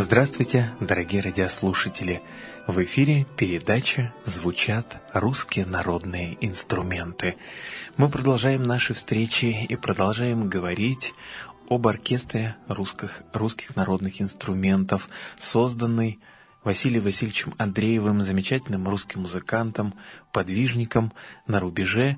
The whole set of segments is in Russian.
Здравствуйте, дорогие радиослушатели! В эфире передача «Звучат русские народные инструменты». Мы продолжаем наши встречи и продолжаем говорить об оркестре русских народных инструментов, созданный Василием Васильевичем Андреевым, замечательным русским музыкантом, подвижником на рубеже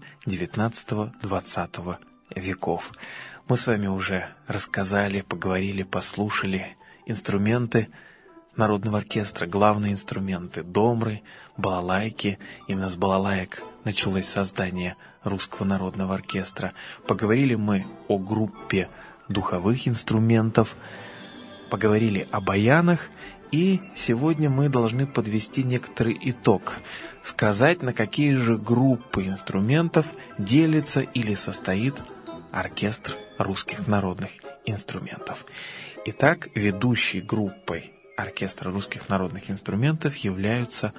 XIX-XX веков. Мы с вами уже рассказали, поговорили, послушали инструменты народного оркестра, главные инструменты — домры, балалайки. Именно с балалаек началось создание русского народного оркестра. Поговорили мы о группе духовых инструментов, поговорили о баянах, и сегодня мы должны подвести некоторый итог, сказать, на какие же группы инструментов делится или состоит оркестр русских народных инструментов. Итак, ведущей группой оркестра русских народных инструментов являются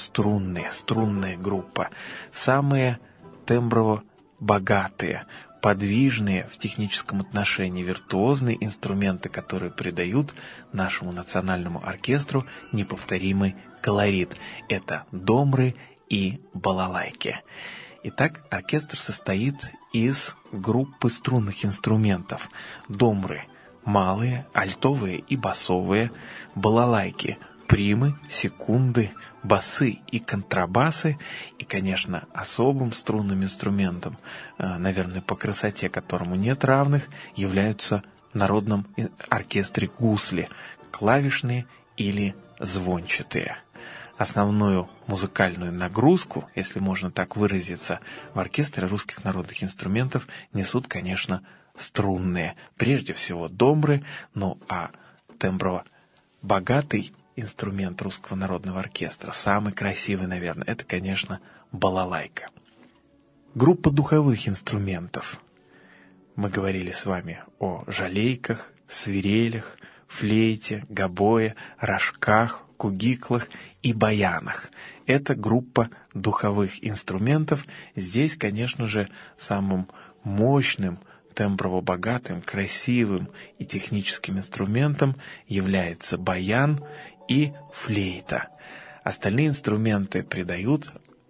струнная группа. Самые темброво богатые, подвижные в техническом отношении, виртуозные инструменты, которые придают нашему национальному оркестру неповторимый колорит. Это домры и балалайки. Итак, оркестр состоит из группы струнных инструментов. Домры — малые, альтовые и басовые, балалайки — примы, секунды, басы и контрабасы, и, конечно, особым струнным инструментом, наверное, по красоте которому нет равных, являются в народном оркестре гусли, клавишные или звончатые. Основную музыкальную нагрузку, если можно так выразиться, в оркестре русских народных инструментов несут, конечно, струнные, прежде всего домры, а темброво богатый инструмент русского народного оркестра, самый красивый, наверное, это, конечно, балалайка. Группа духовых инструментов. Мы говорили с вами о жалейках, свирелях, флейте, гобое, рожках, кугиклах и баянах. Это группа духовых инструментов. Здесь, конечно же, самым мощным, темброво богатым, красивым и техническим инструментом является баян и флейта. Остальные инструменты придают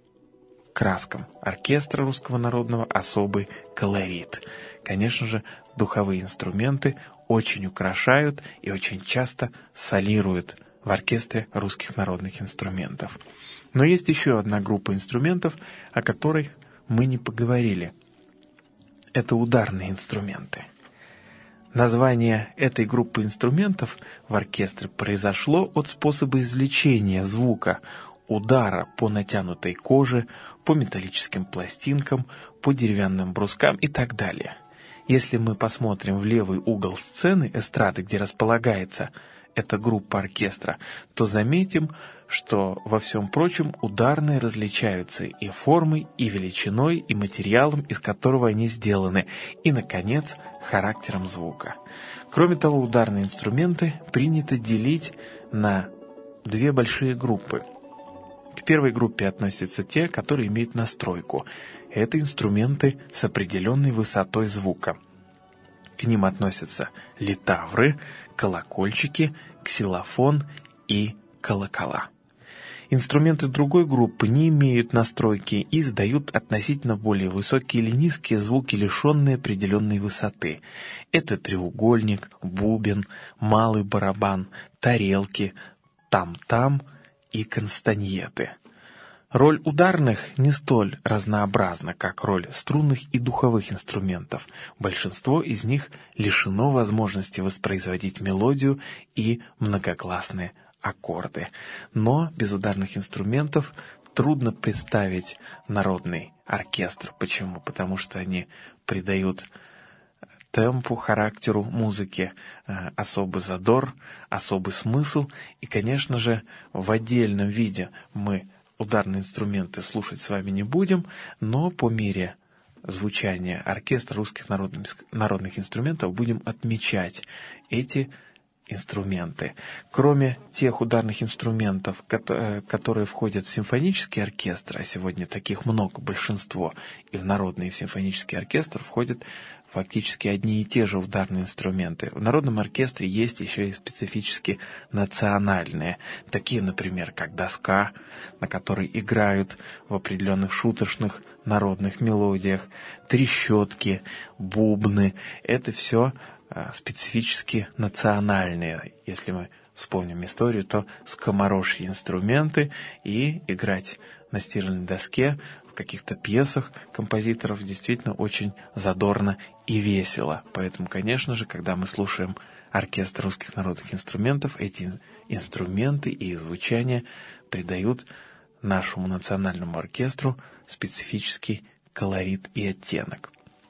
краскам оркестра русского народного особый колорит. Конечно же, духовые инструменты очень украшают и очень часто солируют в оркестре русских народных инструментов. Но есть еще одна группа инструментов, о которых мы не поговорили. Это ударные инструменты. Название этой группы инструментов в оркестре произошло от способа извлечения звука, удара по натянутой коже, по металлическим пластинкам, по деревянным брускам и так далее. Если мы посмотрим в левый угол сцены эстрады, где располагается эта группа оркестра, то заметим, что во всем прочем ударные различаются и формой, и величиной, и материалом, из которого они сделаны, и, наконец, характером звука. Кроме того, ударные инструменты принято делить на две большие группы. К первой группе относятся те, которые имеют настройку. Это инструменты с определенной высотой звука. К ним относятся литавры, колокольчики, ксилофон и колокола. Инструменты другой группы не имеют настройки и издают относительно более высокие или низкие звуки, лишенные определенной высоты. Это треугольник, бубен, малый барабан, тарелки, там-там и кастаньеты. Роль ударных не столь разнообразна, как роль струнных и духовых инструментов. Большинство из них лишено возможности воспроизводить мелодию и многогласные аккорды. Но без ударных инструментов трудно представить народный оркестр. Почему? Потому что они придают темпу, характеру музыки особый задор, особый смысл. И, конечно же, в отдельном виде мы ударные инструменты слушать с вами не будем, но по мере звучания оркестра русских народных инструментов будем отмечать эти инструменты. Кроме тех ударных инструментов, которые входят в симфонический оркестр, а сегодня таких много, большинство, и в народный и в симфонический оркестр входят фактически одни и те же ударные инструменты. В народном оркестре есть еще и специфически национальные, такие, например, как доска, на которой играют в определенных шуточных народных мелодиях, трещотки, бубны. Это все специфически национальные. Если мы вспомним историю, то скоморожьи инструменты, и играть на стиральной доске в каких-то пьесах композиторов действительно очень задорно и весело. Поэтому, конечно же, когда мы слушаем оркестр русских народных инструментов, эти инструменты и их звучание придают нашему национальному оркестру специфический колорит и оттенок.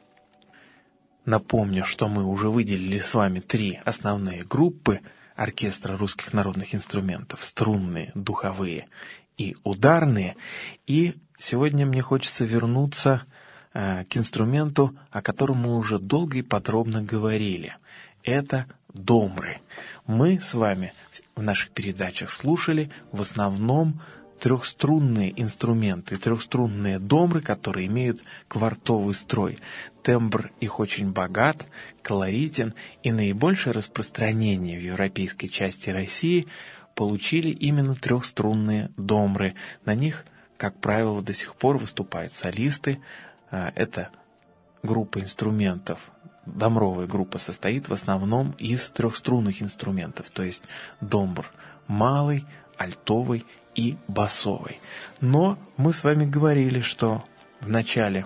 Напомню, что мы уже выделили с вами 3 основные группы оркестра русских народных инструментов: струнные, духовые и ударные. И сегодня мне хочется вернуться к инструменту, о котором мы уже долго и подробно говорили. Это домры. Мы с вами в наших передачах слушали в основном трехструнные инструменты, трехструнные домры, которые имеют квартовый строй. Тембр их очень богат, колоритен, и наибольшее распространение в европейской части России получили именно трехструнные домры. На них, как правило, до сих пор выступают солисты. Это группа инструментов. Домровая группа состоит в основном из трехструнных инструментов, то есть домбр малый, альтовый и басовый. Но мы с вами говорили, что в начале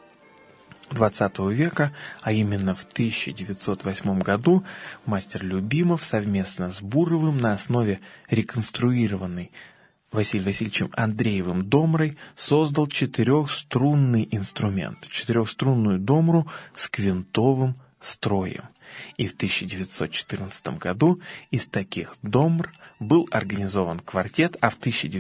XX века, а именно в 1908 году, мастер Любимов совместно с Буровым на основе реконструированной Василием Васильевичем Андреевым домрой создал 4-струнный инструмент, 4-струнную домру с квинтовым строем. И в 1914 году из таких домр был организован квартет, а в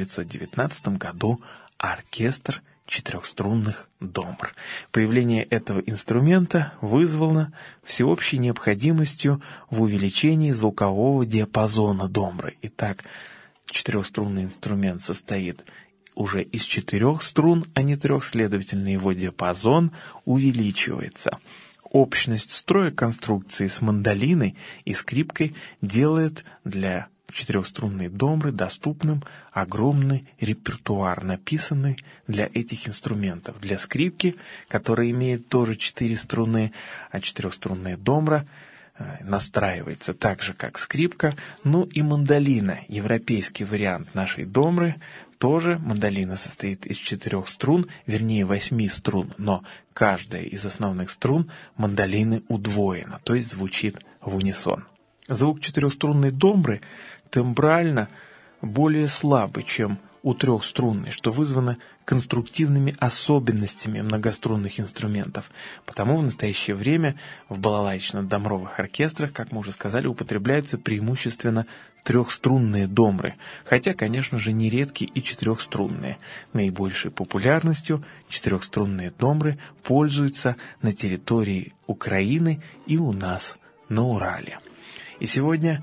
1919 году оркестр 4-струнных домр. Появление этого инструмента вызвано всеобщей необходимостью в увеличении звукового диапазона домры. Итак, 4-струнный инструмент состоит уже из 4 струн, а не 3, следовательно, его диапазон увеличивается. Общность строя конструкции с мандолиной и скрипкой делает для 4-струнной домры доступным огромный репертуар, написанный для этих инструментов. Для скрипки, которая имеет тоже 4 струны, а 4-струнная домра настраивается так же, как скрипка. Ну и мандолина, европейский вариант нашей домры, тоже мандолина состоит из 4 струн, вернее 8 струн, но каждая из основных струн мандолины удвоена, то есть звучит в унисон. Звук 4-струнной домры тембрально более слабый, чем у 3-струнной, что вызвано конструктивными особенностями многострунных инструментов. Потому в настоящее время в балалайчно-домровых оркестрах, как мы уже сказали, употребляются преимущественно 3-струнные домры, хотя, конечно же, нередки и 4-струнные. Наибольшей популярностью 4-струнные домры пользуются на территории Украины и у нас на Урале. И сегодня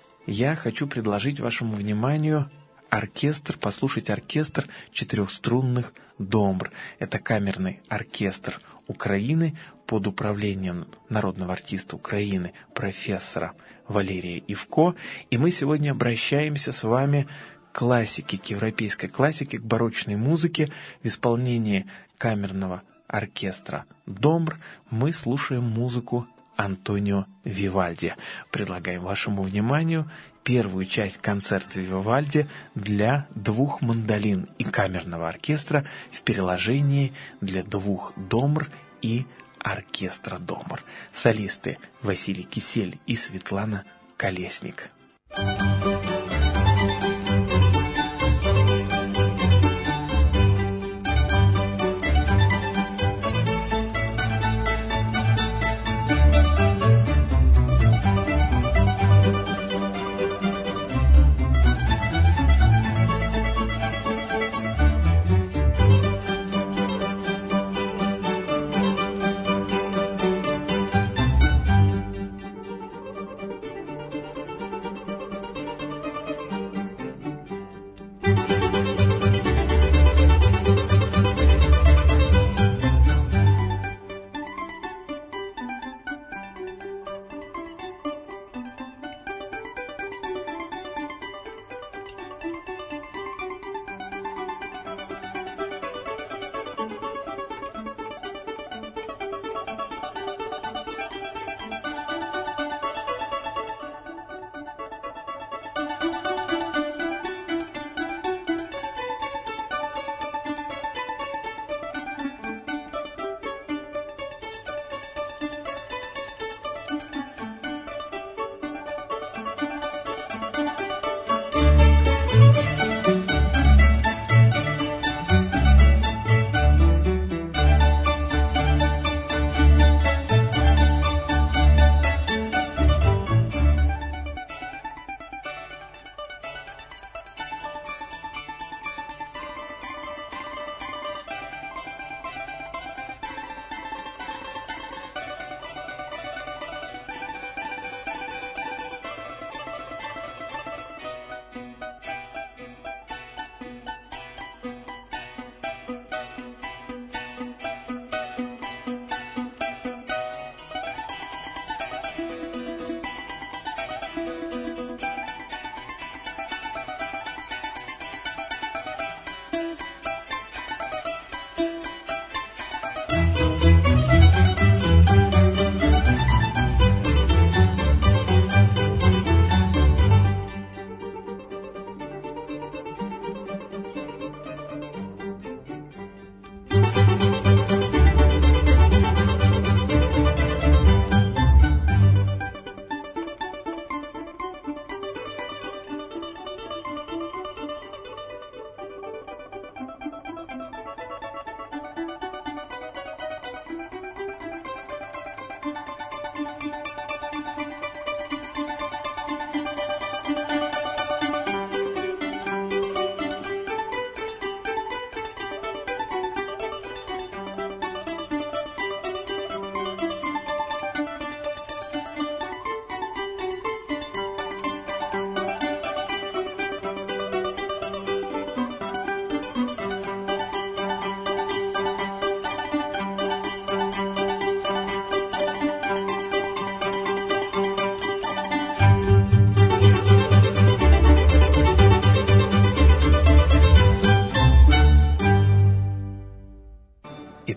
я хочу предложить вашему вниманию послушать оркестр 4-струнных домбр. Это камерный оркестр Украины под управлением народного артиста Украины профессора Валерия Ивко. И мы сегодня обращаемся с вами к классике, к европейской классике, к барочной музыке. В исполнении камерного оркестра домбр мы слушаем музыку Антонио Вивальди. Предлагаем вашему вниманию первую часть концерта Вивальди для 2 мандолин и камерного оркестра в переложении для 2 домбр и оркестра домбр. Солисты Василий Кисель и Светлана Колесник.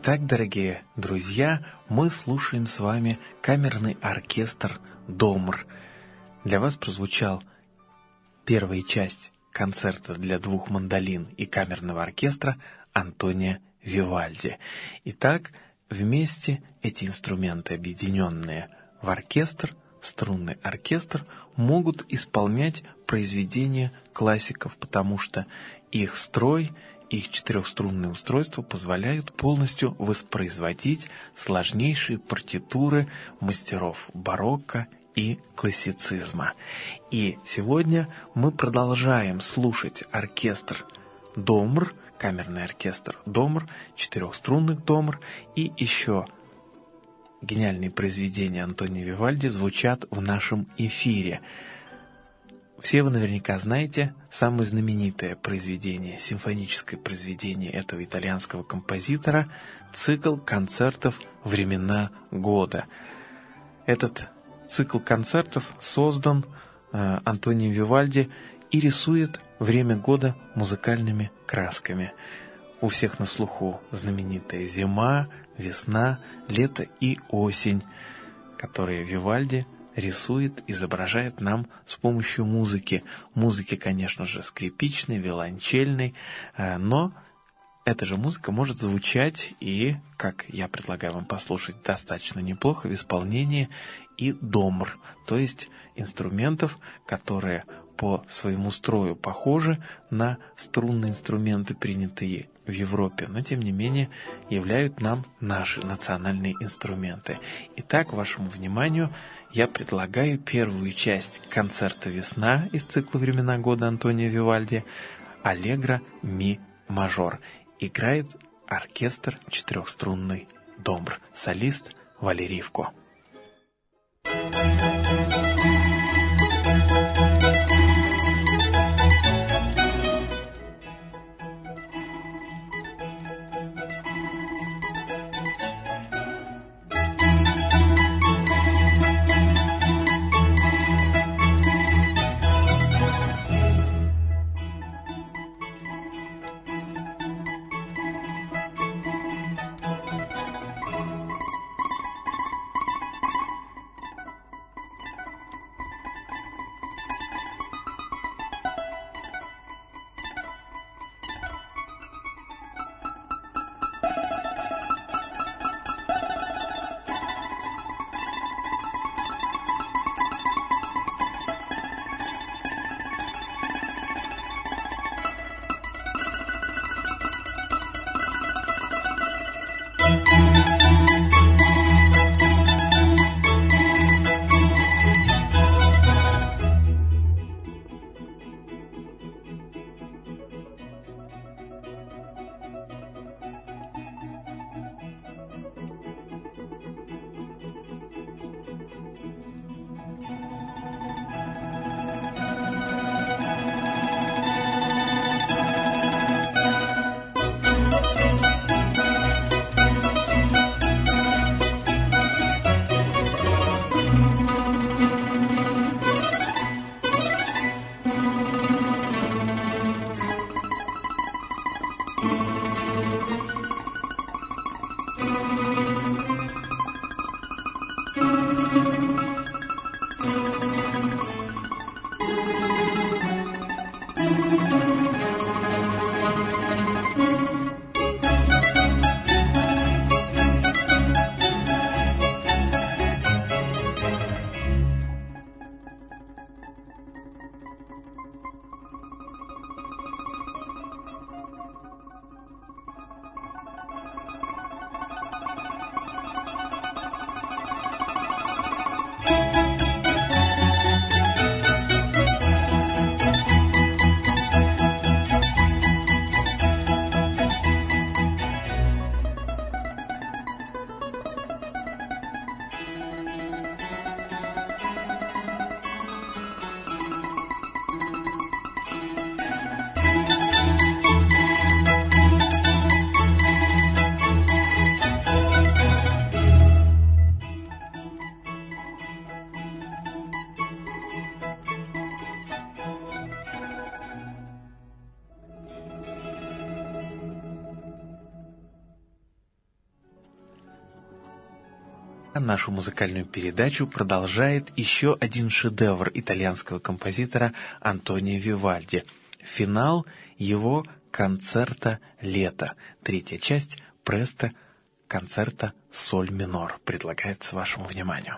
Итак, дорогие друзья, мы слушаем с вами камерный оркестр «Домр». Для вас прозвучал первая часть концерта для двух мандолин и камерного оркестра Антонио Вивальди. Итак, вместе эти инструменты, объединенные в оркестр, струнный оркестр, могут исполнять произведения классиков, потому что их строй, их четырехструнные устройства позволяют полностью воспроизводить сложнейшие партитуры мастеров барокко и классицизма. И сегодня мы продолжаем слушать оркестр «Домр», камерный оркестр «Домр», четырехструнных «Домр», и еще гениальные произведения Антонио Вивальди звучат в нашем эфире. Все вы наверняка знаете самое знаменитое произведение, симфоническое произведение этого итальянского композитора, цикл концертов «Времена года». Этот цикл концертов создан Антонио Вивальди и рисует время года музыкальными красками. У всех на слуху знаменитая зима, весна, лето и осень, которые Вивальди рисует, изображает нам с помощью музыки. Музыки, конечно же, скрипичной, виолончельной, но эта же музыка может звучать и, как я предлагаю вам послушать, достаточно неплохо в исполнении и домр, то есть инструментов, которые по своему строю похожи на струнные инструменты, принятые в Европе, но тем не менее являют нам наши национальные инструменты. Итак, вашему вниманию я предлагаю первую часть концерта «Весна» из цикла «Времена года» Антонио Вивальди, «Аллегро ми мажор». Играет оркестр четырехструнный «Домр», солист Валерий Ивко. Нашу музыкальную передачу продолжает еще один шедевр итальянского композитора Антонио Вивальди. Финал его концерта «Лето». Третья часть «Престо» концерта «Соль минор» предлагается вашему вниманию.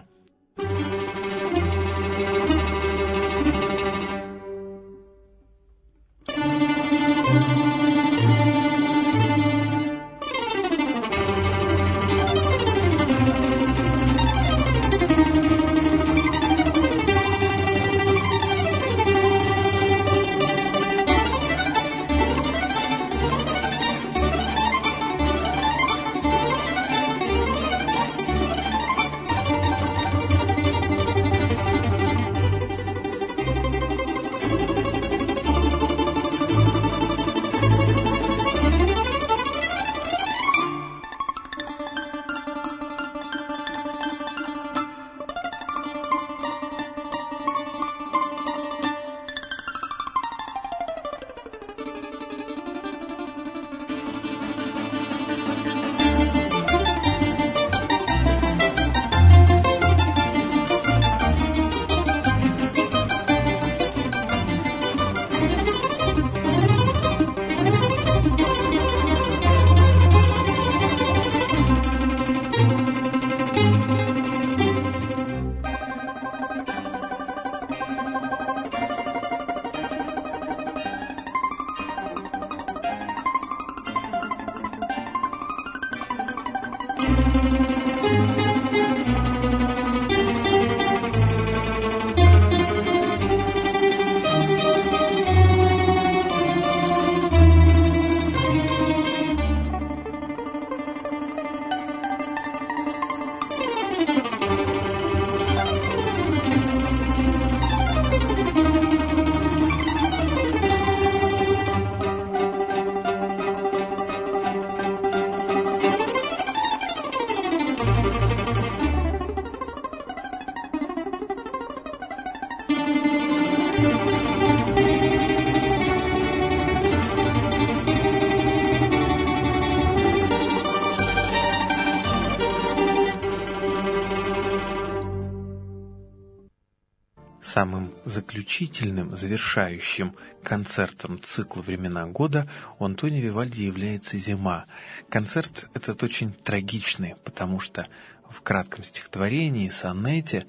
Самым заключительным, завершающим концертом цикла «Времена года» у Антонио Вивальди является «Зима». Концерт этот очень трагичный, потому что в кратком стихотворении, сонете,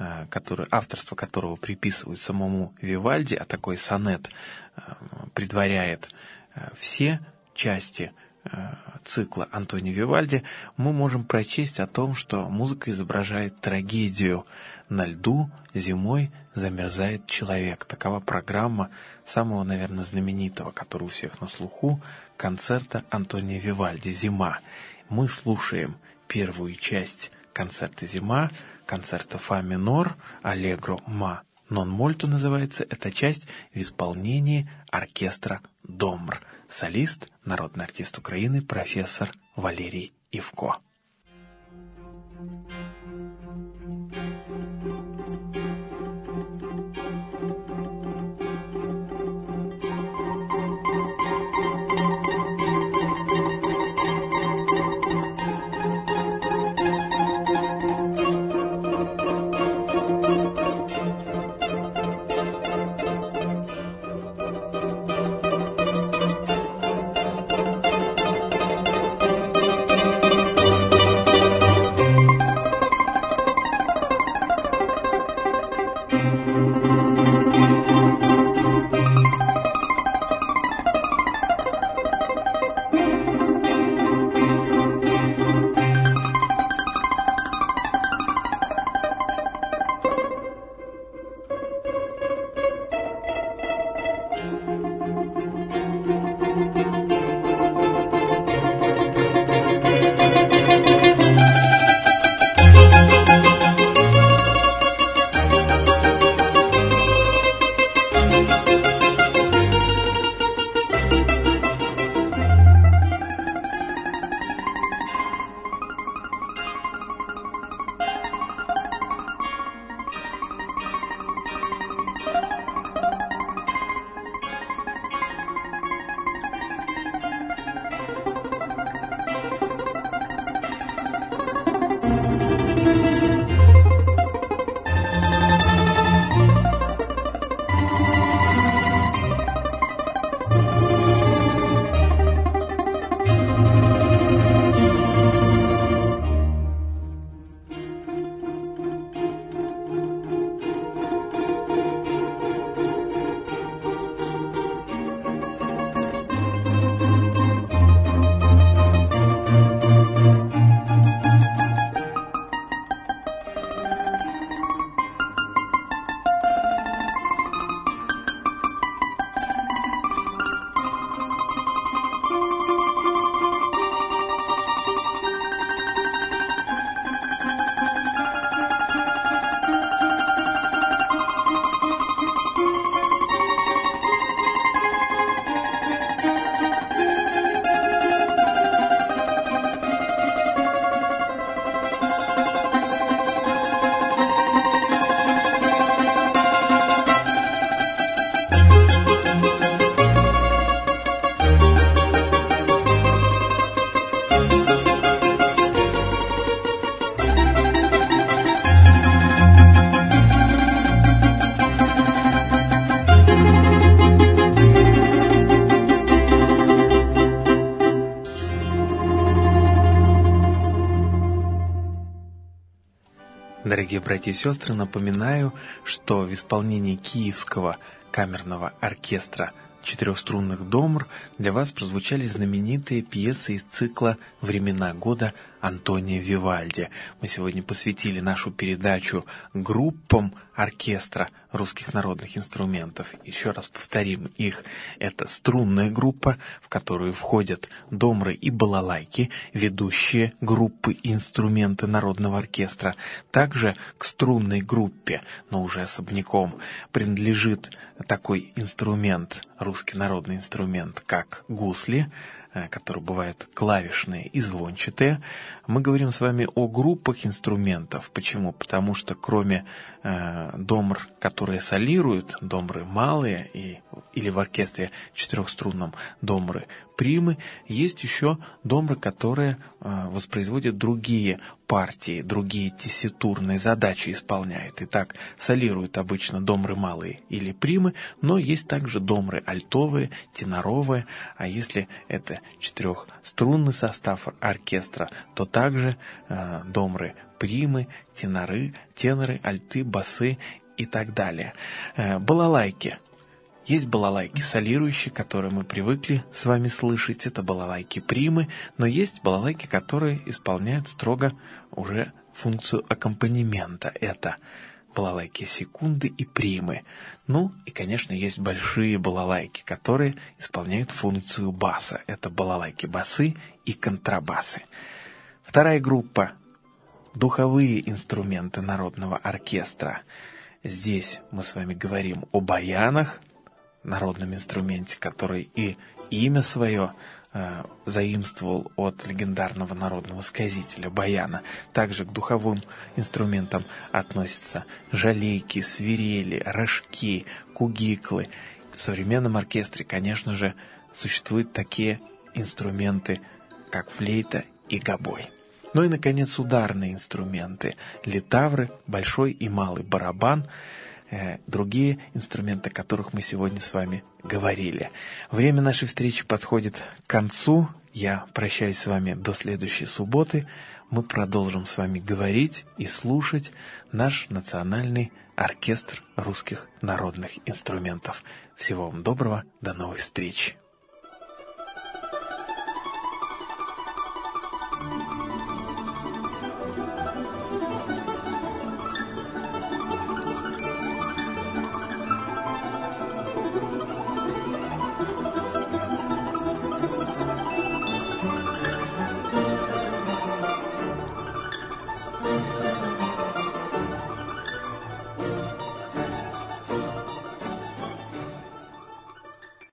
авторство которого приписывают самому Вивальди, а такой сонет предваряет все части цикла Антонио Вивальди, мы можем прочесть о том, что музыка изображает трагедию. На льду зимой замерзает человек. Такова программа самого, наверное, знаменитого, который у всех на слуху, концерта Антонио Вивальди «Зима». Мы слушаем первую часть концерта «Зима», концерта «Фа минор», «Аллегро ма нон мольто» называется эта часть в исполнении оркестра «Домбр». Солист, народный артист Украины, профессор Валерий Ивко. Дорогие братья и сестры, напоминаю, что в исполнении Киевского камерного оркестра четырехструнных домр для вас прозвучали знаменитые пьесы из цикла «Времена года» Антония Вивальди. Мы сегодня посвятили нашу передачу группам оркестра русских народных инструментов. Еще раз повторим их. Это струнная группа, в которую входят домры и балалайки, ведущие группы и инструменты народного оркестра. Также к струнной группе, но уже особняком, принадлежит такой инструмент, русский народный инструмент, как гусли, которые бывают клавишные и звончатые. Мы говорим с вами о группах инструментов. Почему? Потому что кроме домр, которые солируют, домры малые или в оркестре четырехструнном домры примы, есть еще домры, которые воспроизводят другие партии, другие тесситурные задачи исполняют. Итак, солируют обычно домры малые или примы, но есть также домры альтовые, теноровые, а если это четырехструнный состав оркестра, то также домры примы, теноры, альты, басы и так далее. Балалайки. Есть балалайки солирующие, которые мы привыкли с вами слышать, это балалайки примы, но есть балалайки, которые исполняют строго уже функцию аккомпанемента. Это балалайки секунды и примы. Ну и, конечно, есть большие балалайки, которые исполняют функцию баса. Это балалайки басы и контрабасы. Вторая группа — духовые инструменты народного оркестра. Здесь мы с вами говорим о баянах, народном инструменте, который и имя свое заимствовал от легендарного народного сказителя баяна. Также к духовым инструментам относятся жалейки, свирели, рожки, кугиклы. В современном оркестре, конечно же, существуют такие инструменты, как флейта и гобой. Ну и, наконец, ударные инструменты. Литавры, большой и малый барабан, другие инструменты, о которых мы сегодня с вами говорили. Время нашей встречи подходит к концу. Я прощаюсь с вами до следующей субботы. Мы продолжим с вами говорить и слушать наш национальный оркестр русских народных инструментов. Всего вам доброго, до новых встреч!